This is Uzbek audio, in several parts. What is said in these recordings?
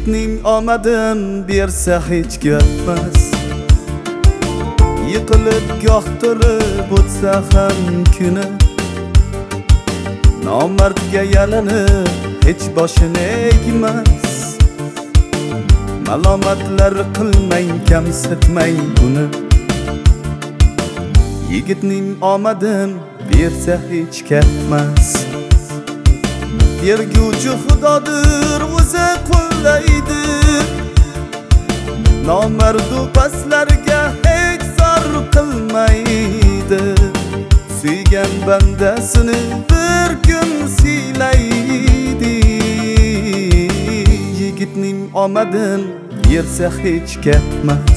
Yigitning omadin bersa hech ketmas. Yiqilib goh turib o'tsa ham kuni, nomardga yalanib hech boshini egmas. Malomatlar qilmang, kamsitmang buni. Yigitning omadin bersa hech ketmas. Berguvchi Xudodir, o'zi qo'llaydi. Nomardu paslarga hech zor qilmaydi. Suygan bandasini bir kun siylaydi. Yigitning omadin bersa hech ketmas.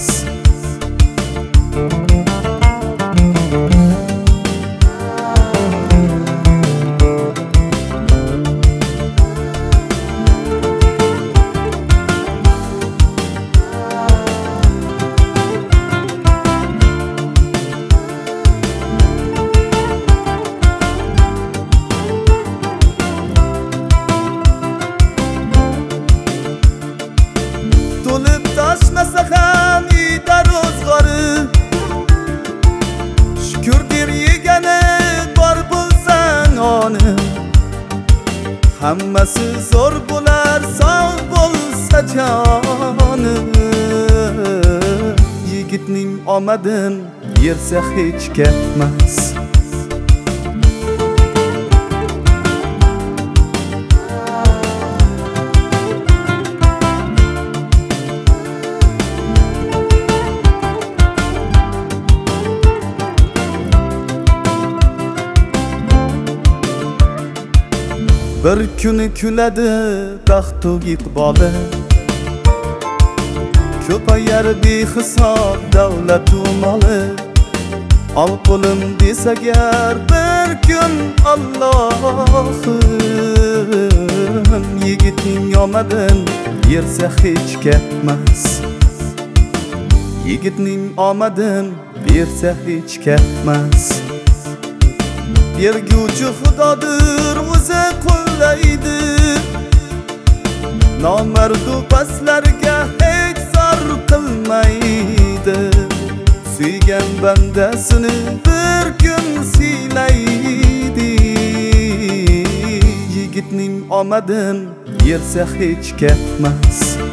To'lib toshmasa ham uyda ro'zg'ori, shukurdir yegani bor bo'lsang oni. Hammasi zo'r bo'lar, sog' bo'lsa joni. Yigitning omadin bersa hech ketmas. Bir kuni kuladi baxtu iqboli, ko'payar behisob davlatu moli. Ol qo'lim desagar bir kun Allohim, yigitning omadin bersa hech ketmas. Yigitning omadin bersa hech ketmas. Berguvchi Xudodir, o'zi qo'llaydi. Nomardu paslarga hech zor qilmaydi. Suygan bandasini bir kun siylaydi. Yigitning omadin bersa hech ketmas.